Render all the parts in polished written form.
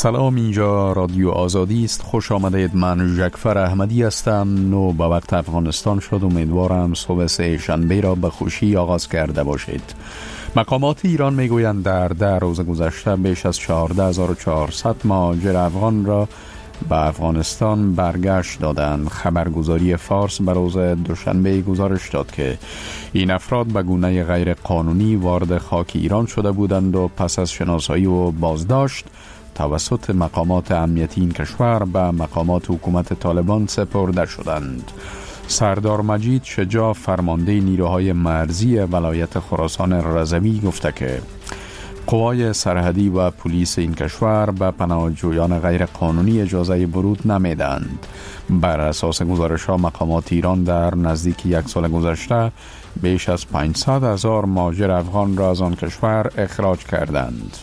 سلام، اینجا رادیو آزادی است. خوش آمدید. من جعفر احمدی هستم. نو به وقت افغانستان شد. امیدوارم صبح سه شنبه را به خوشی آغاز کرده باشید. مقامات ایران میگویند در 10 روز گذشته بیش از 14,400 مهاجر افغان را به افغانستان برگشت دادند. خبرگزاری فارس به روز دوشنبه گزارش داد که این افراد به گونه غیر قانونی وارد خاک ایران شده بودند و پس از شناسایی و بازداشت توسط مقامات امنیتی این کشور به مقامات حکومت طالبان سپرده شدند. سردار مجید شجاع، فرمانده نیروهای مرزی ولایت خراسان رضوی، گفته که قوای سرحدی و پلیس این کشور به پناهجویان غیر قانونی اجازه ورود نمیدند. بر اساس گزارش ها مقامات ایران در نزدیک یک سال گذشته بیش از 500,000 مهاجر افغان را از آن کشور اخراج کردند.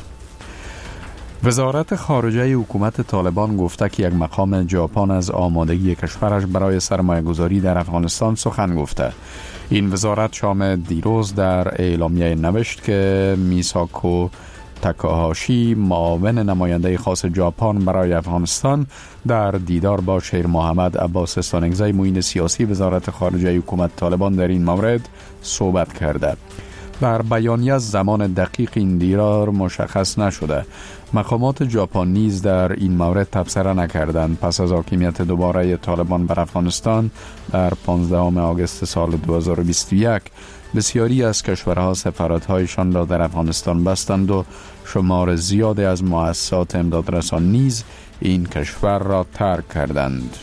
وزارت خارجه حکومت طالبان گفته که یک مقام ژاپن از آمادگی کشورش برای سرمایه‌گذاری در افغانستان سخن گفته. این وزارت شام دیروز در اعلامیه نوشت که میساکو تاکاهاشی، معاون نماینده خاص ژاپن برای افغانستان، در دیدار با شیر محمد عباس استانگزی، معین سیاسی وزارت خارجه حکومت طالبان، در این مورد صحبت کرده. در بیانیه زمان دقیق این دیدار مشخص نشده. مقامات ژاپن نیز در این مورد تبصره نکردند. پس از حاکمیت دوباره طالبان بر افغانستان در 15 آگوست سال 2021 بسیاری از کشورها سفارت‌هایشان را در افغانستان بستند و شمار زیادی از مؤسسات امدادرسان نیز این کشور را ترک کردند.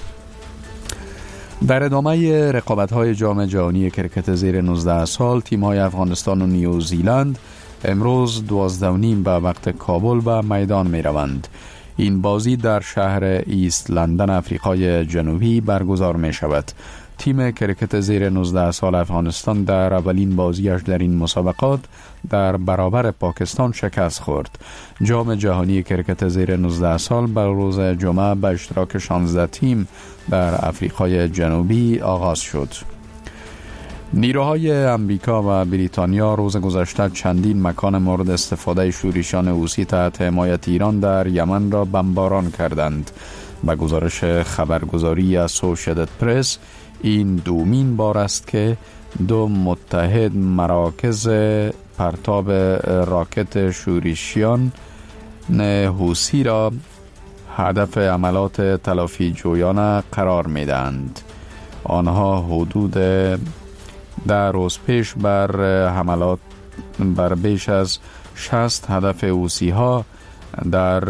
در ادامه رقابت‌های جام جهانی کرکت زیر 19 سال، تیم‌های افغانستان و نیوزیلند امروز 12:30 به وقت کابل به میدان می‌روند. این بازی در شهر ایست لندن، آفریقای جنوبی برگزار می‌شود. تیم کرکت زیر 19 سال افغانستان در اولین بازیش در این مسابقات در برابر پاکستان شکست خورد. جام جهانی کرکت زیر 19 سال بر روز جمعه به اشتراک 16 تیم در آفریقای جنوبی آغاز شد. نیروهای امریکا و بریتانیا روز گذشته چندین مکان مورد استفاده شورشیان حوثی تحت حمایت ایران در یمن را بمباران کردند. به گزارش خبرگزاری اسوشییتد پرس، این دومین بار است که دو متحد مراکز پرتاب راکت شورشیان حوثی را هدف عملات تلافی جویانه قرار می‌دهند. آنها حدود 10 روز پیش بر حملات بر بیش از 60 هدف حوثی ها در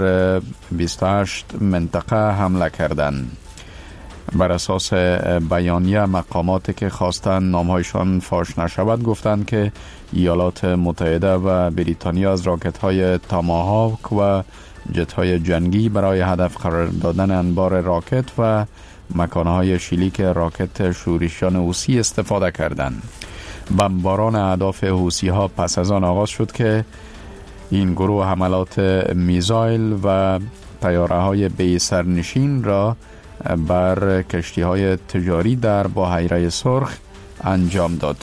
28 منطقه حمله کردند. بر اساس بیانیه، مقاماتی که خواستند نامهایشان فاش نشود گفتند که ایالات متحده و بریتانیا از راکت‌های تاماهاوک و جت‌های جنگی برای هدف قرار دادن انبار راکت و مکانهای شلیک راکت شورشیان حوثی استفاده کردند. بمباران اهداف حوثی ها پس از آن آغاز شد که این گروه حملات میزایل و طیاره‌های بی سرنشین را بر کشتی‌های تجاری در بحیره سرخ انجام داد.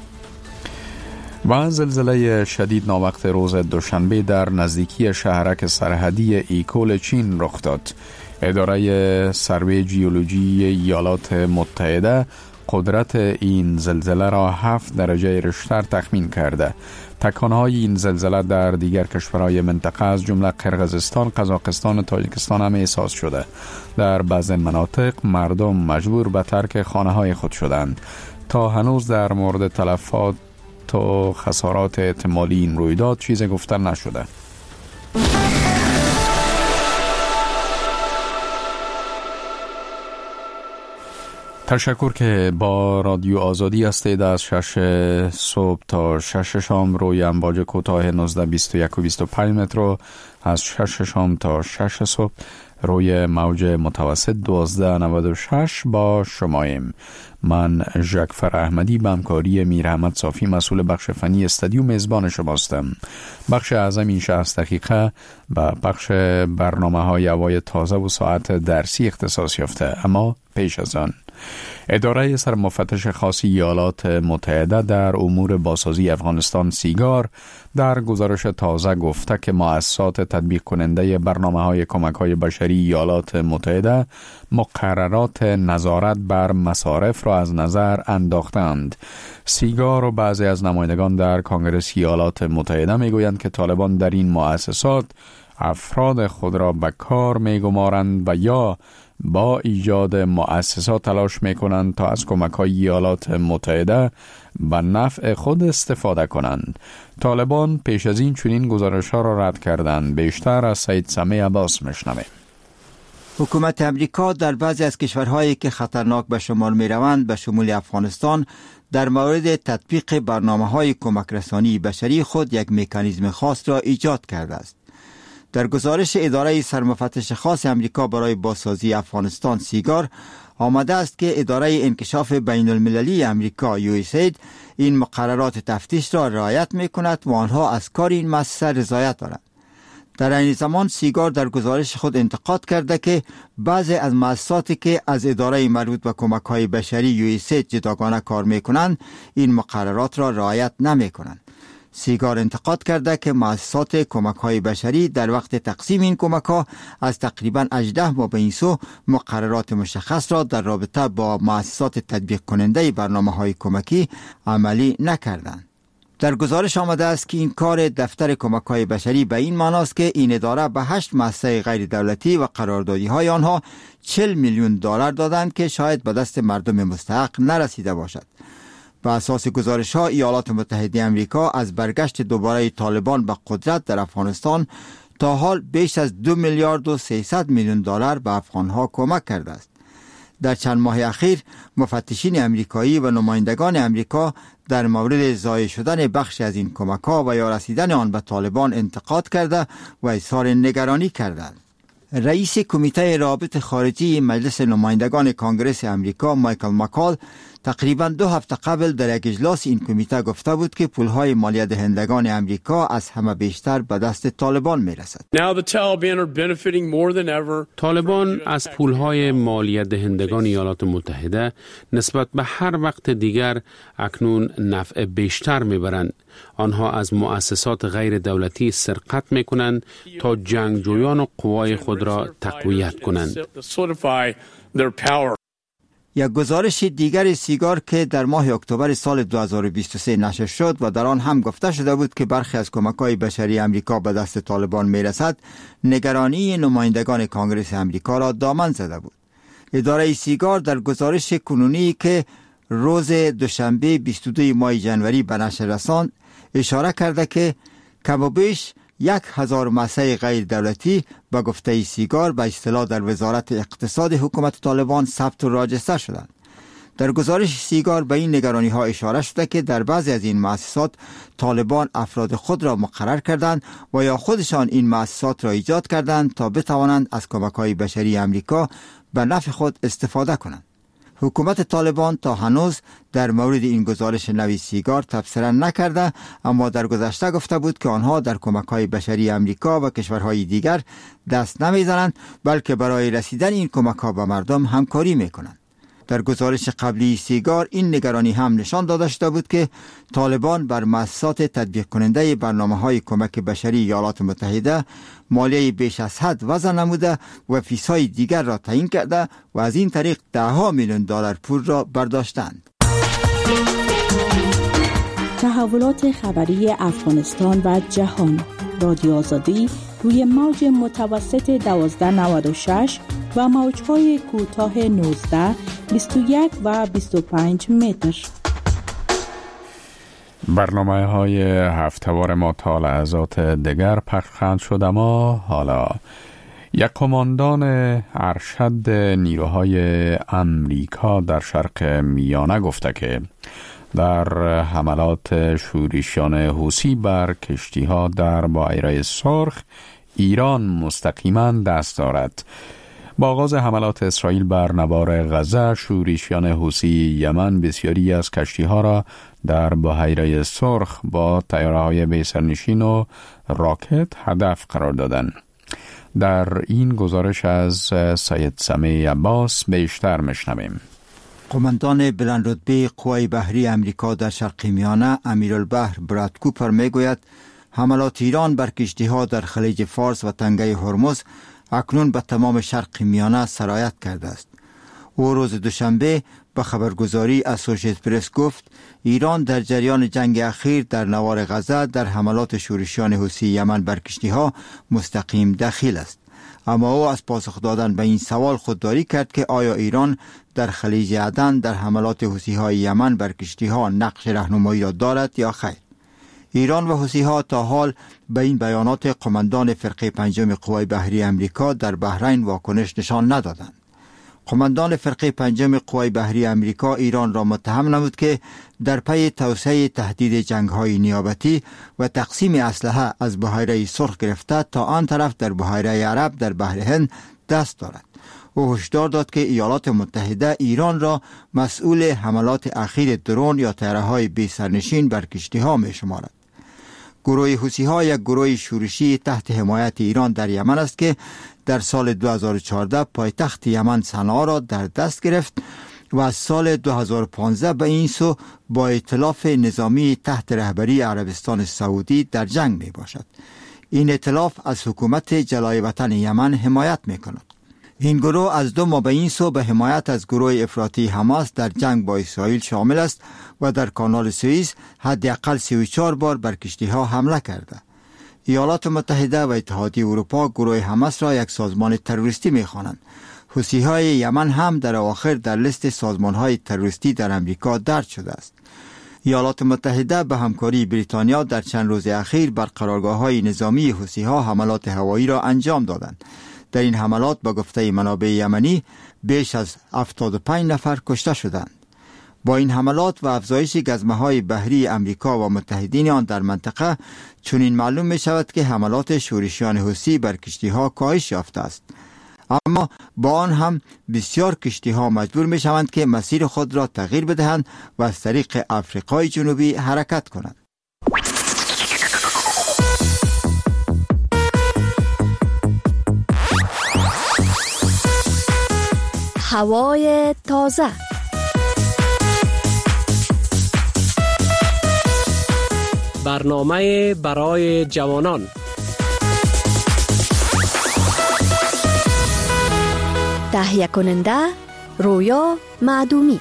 و زلزله شدید ناوقت روز دوشنبه در نزدیکی شهرک سرحدی ایکول چین رخ داد. اداره سروی جیولوژی ایالات متحده قدرت این زلزله را 7 درجه ریشتر تخمین کرده. تکانهای این زلزله در دیگر کشورهای منطقه از جمله قرقیزستان، قزاقستان و تاجیکستان هم احساس شده. در بعضی مناطق مردم مجبور به ترک خانه‌های خود شدند. تا هنوز در مورد تلفات و خسارات احتمالی این رویداد چیزی گفته نشده. تشکر که با رادیو آزادی هستید. از 6 صبح تا 6 شام روی امواج کوتاه 19، 21 و 25 متر، از 6 شام تا 6 صبح روی موج متوسط 1296 با شماییم. من جعفر احمدی به همکاری میر احمد صافی مسئول بخش فنی استودیو میزبان شماستم. بخش اعظم این 60 دقیقه به بخش برنامه های هوای تازه و ساعت درسی اختصاص یافته. اما پیش از آن اداره سرمفتش خاص ایالات متحده در امور بازسازی افغانستان سیگار در گزارش تازه گفته که مؤسسات تطبیق کننده برنامه‌های کمک‌های بشری ایالات متحده مقررات نظارت بر مصارف را از نظر انداختند. سیگار و بعضی از نمایندگان در کنگره ایالات متحده میگویند که طالبان در این مؤسسات افراد خود را به کار میگمارند و یا با ایجاد مؤسسات تلاش میکنند تا از کمک‌های ایالات متحده به نفع خود استفاده کنند. طالبان پیش از این چنین گزارش‌ها را رد کردند. بیشتر از سید سمیع عباس میشنویم. حکومت امریکا در بعضی از کشورهایی که خطرناک به شمار میروند به شمول افغانستان در مورد تطبیق برنامه‌های کمک رسانی بشری خود یک مکانیزم خاص را ایجاد کرده است. در گزارش اداره سرمفتش خاص امریکا برای بازسازی افغانستان سیگار آمده است که اداره انکشاف بین المللی امریکا USAID این مقررات تفتیش را رعایت می کند و آنها از کار این مؤسسه رضایت دارند. در این زمان سیگار در گزارش خود انتقاد کرده که بعضی از مؤسساتی که از اداره مربوط به کمک‌های بشری USAID جداگانه کار می کنند این مقررات را رعایت نمی کنند. سیگار انتقاد کرده که مؤسسات کمک‌های بشری در وقت تقسیم این کمک‌ها از تقریباً 18 ماه به این سو مقررات مشخص را در رابطه با مؤسسات تطبیق کننده برنامه‌های کمکی عملی نکردند. در گزارش آمده است که این کار دفتر کمک‌های بشری به این معنی است که این اداره به 8 مؤسسه غیر دولتی و قراردادی‌های آنها 40 میلیون دلار دادند که شاید به دست مردم مستحق نرسیده باشد. بر اساس گزارش‌ها ایالات متحده آمریکا از برگشت دوباره طالبان به قدرت در افغانستان تا حال بیش از 2 میلیارد و 300 میلیون دلار به افغان‌ها کمک کرده است. در چند ماه اخیر مفتشین آمریکایی و نمایندگان آمریکا در مورد ضایع شدن بخشی از این کمک‌ها و یا رسیدن آن به طالبان انتقاد کرده و اظهار نگرانی کردند. رئیس کمیته روابط خارجی مجلس نمایندگان کنگره آمریکا مایکل مکال تقریباً 2 هفته قبل در یک اجلاس این کمیته گفته بود که پولهای مالیه دهندگان آمریکا از همه بیشتر به دست طالبان میرسد. طالبان از پولهای مالیه دهندگان ایالات متحده نسبت به هر وقت دیگر اکنون نفع بیشتر میبرند. آنها از مؤسسات غیر دولتی سرقت میکنند تا جنگجویان و قوای خود را تقویت کنند. یک گزارش دیگر سیگار که در ماه اکتبر سال 2023 نشر شد و در آن هم گفته شده بود که برخی از کمک‌های بشری امریکا به دست طالبان میرسد، نگرانی نمایندگان کنگره امریکا را دامن زده بود. اداره سیگار در گزارش کنونی که روز دوشنبه 22 ماه ژانویه به نشر رساند اشاره کرده که کم و بیش 1000 مؤسسه غیر دولتی به گفته سیگار به اصطلاح در وزارت اقتصاد حکومت طالبان ثبت و راجستر شدند. در گزارش سیگار به این نگرانی ها اشاره شده که در بعضی از این مؤسسات طالبان افراد خود را مقرر کردند و یا خودشان این مؤسسات را ایجاد کردند تا بتوانند از کمک‌های بشری آمریکا به نفع خود استفاده کنند. حکومت طالبان تا هنوز در مورد این گزارش نوی سیگار تبصره نکرده، اما در گذشته گفته بود که آنها در کمک‌های بشری آمریکا و کشورهای دیگر دست نمیزنند بلکه برای رسیدن این کمک‌ها به مردم همکاری میکنند. در گزارش قبلی سیگار این نگرانی هم نشان داده شده بود که طالبان بر مؤسسات تطبیق کننده برنامه‌های کمک بشری ایالات متحده مالیه بیش از حد وضع نموده و فیس‌های دیگر را تعیین کرده و از این طریق $10 میلیون پول را برداشتند. تحولات خبری افغانستان و جهان، رادیو آزادی روی موج متوسط 1296 و موج‌های کوتاه 19، 21 و 25 متر. برنامه‌های هفته‌وار ما تا لحظات دیگر پخش خواهند شد، اما حالا یک کماندان ارشد نیروهای امریکا در شرق میانه گفته که در حملات شورشیان حوثی بر کشتی‌ها در بحیره سرخ ایران مستقیما دست دارد. با آغاز حملات اسرائیل بر نوار غزه، شورشیان حوثی یمن بسیاری از کشتی‌ها را در بحیره سرخ با طیاره‌های بی‌سرنشین و راکت هدف قرار دادند. در این گزارش از سید سمیع عباس بیشتر میشنویم. قماندان بلندرتبه قوای بحری امریکا در شرق میانه امیرالبحر براد کوپر میگوید حملات ایران بر کشتی‌ها در خلیج فارس و تنگه هرمز اکنون به تمام شرق میانه سرایت کرده است. او روز دوشنبه به خبرگزاری اسوشییتد پرس گفت ایران در جریان جنگ اخیر در نوار غزه در حملات شورشیان حوثی یمن بر کشتی‌ها مستقیم دخیل است. اما او از پاسخ دادن به این سوال خودداری کرد که آیا ایران در خلیج عدن در حملات حوثی‌های یمن بر کشتی‌ها نقش راهنمایی را دارد یا خیر. ایران و حوثی‌ها تا حال به این بیانات قماندان فرقه پنجم قوای بحری امریکا در بحرین واکنش نشان ندادند. قماندان فرقه پنجم قوای بحری امریکا ایران را متهم نمود که در پی توسعه تهدید جنگ‌های نیابتی و تقسیم اسلحه از بحیره سرخ گرفته تا آن طرف در بحیره عرب در بحر هند دست دارد. او هشدار داد که ایالات متحده ایران را مسئول حملات اخیر درون یا طیاره‌های بی سرنشین بر کشتی‌ها می‌شمارد. گروه حوثی‌ها یک گروه شورشی تحت حمایت ایران در یمن است که در سال 2014 پایتخت یمن صنعا را در دست گرفت و از سال 2015 به این سو با ائتلاف نظامی تحت رهبری عربستان سعودی در جنگ می باشد. این ائتلاف از حکومت جلای وطن یمن حمایت می کند. این گروه از 2 ماه به این سو به حمایت از گروه افراطی حماس در جنگ با اسرائیل شامل است و در کانال سوئیس حداقل 34 بار بر کشتی‌ها حمله کرده. ایالات متحده و اتحادیه اروپا گروه حماس را یک سازمان تروریستی می‌خوانند. حوثی‌های یمن هم در اواخر در لیست سازمان‌های تروریستی در امریکا درج شده است. ایالات متحده به همکاری بریتانیا در چند روز اخیر بر قرارگاه‌های نظامی حوثی‌ها حملات هوایی را انجام دادند. در این حملات با گفته منابع یمنی بیش از 75 نفر کشته شدند. با این حملات و افزایش گزمه‌های بحری امریکا و متحدین آن در منطقه چنین معلوم می شود که حملات شورشیان حوثی بر کشتی‌ها کاهش یافته است. اما با آن هم بسیار کشتی‌ها مجبور می شوند که مسیر خود را تغییر بدهند و از طریق آفریقای جنوبی حرکت کنند. هوای تازه. برنامه برای جوانان. تهیه کننده رویا معدومی.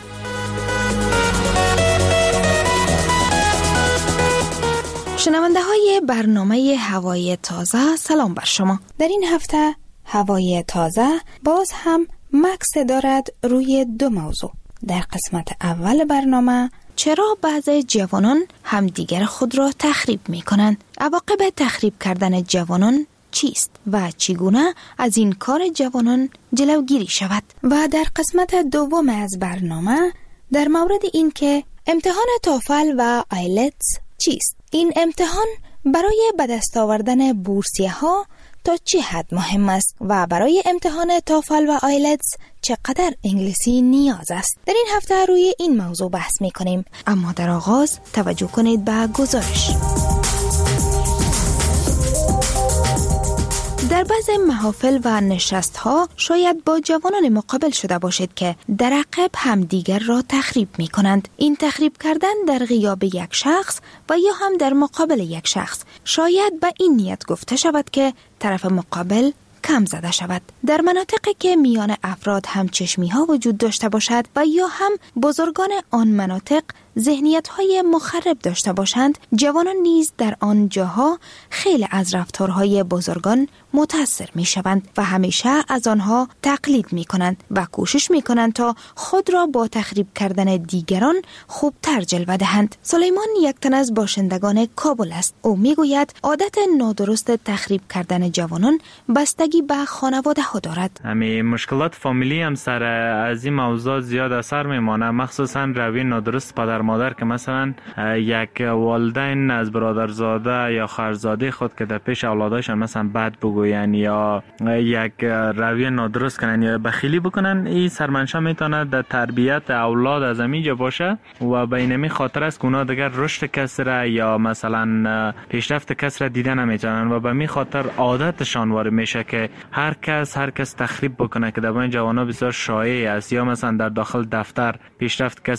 شنونده های برنامه هوای تازه، سلام بر شما. در این هفته هوای تازه باز هم مکس دارد روی 2 موضوع. در قسمت اول برنامه چرا بعضی جوانان همدیگر خود را تخریب می کنند؟ عواقب تخریب کردن جوانان چیست و چگونه از این کار جوانان جلوگیری شود؟ و در قسمت دوم از برنامه در مورد این که امتحان توفل و آیلتس چیست؟ این امتحان برای به دست آوردن بورسیه ها تا چه حد مهم است و برای امتحان توفل و آیلتس چقدر انگلیسی نیاز است؟ در این هفته روی این موضوع بحث می کنیم، اما در آغاز توجه کنید به گزارش. در بعض محافل و نشست ها شاید با جوانان مقابل شده باشید که در عقب همدیگر را تخریب می کنند. این تخریب کردن در غیاب یک شخص و یا هم در مقابل یک شخص شاید به این نیت گفته شود که طرف مقابل کم زده شود. در مناطقی که میان افراد همچشمی ها وجود داشته باشد و یا هم بزرگان آن مناطق ذهنیت های مخرب داشته باشند، جوانان نیز در آن جاها خیلی از رفتارهای بزرگان متاثر می شوند و همیشه از آنها تقلید می کنند و کوشش می کنند تا خود را با تخریب کردن دیگران خوبتر جلوه دهند. سلیمان یک تن از باشندگان کابل است. او می گوید عادت نادرست تخریب کردن جوانان بستگی به خانواده ها دارد. همین مشکلات فامیلی هم سر از این موضوع زیاد اثر می مانه، مخصوصا روی نادرست پدر مادر که مثلا یک والدین از برادرزاده یا خواهرزاده خود که در پیش اولادایشان مثلا بد بگوین یا یک رویه نادرست کنن یا بخیلی بکنن، این سرمنشأ میتونه در تربیت اولاد از اینجا باشه و به اینمی خاطر است که اونا دیگر رشد کسی را یا مثلا پیشرفت کسی را دیده نمیتونن و به می خاطر عادتشان وارد میشه که هر کس تخریب بکنه که در این جوانا بسیار شایع است. یا مثلا در داخل دفتر پیشرفت کسی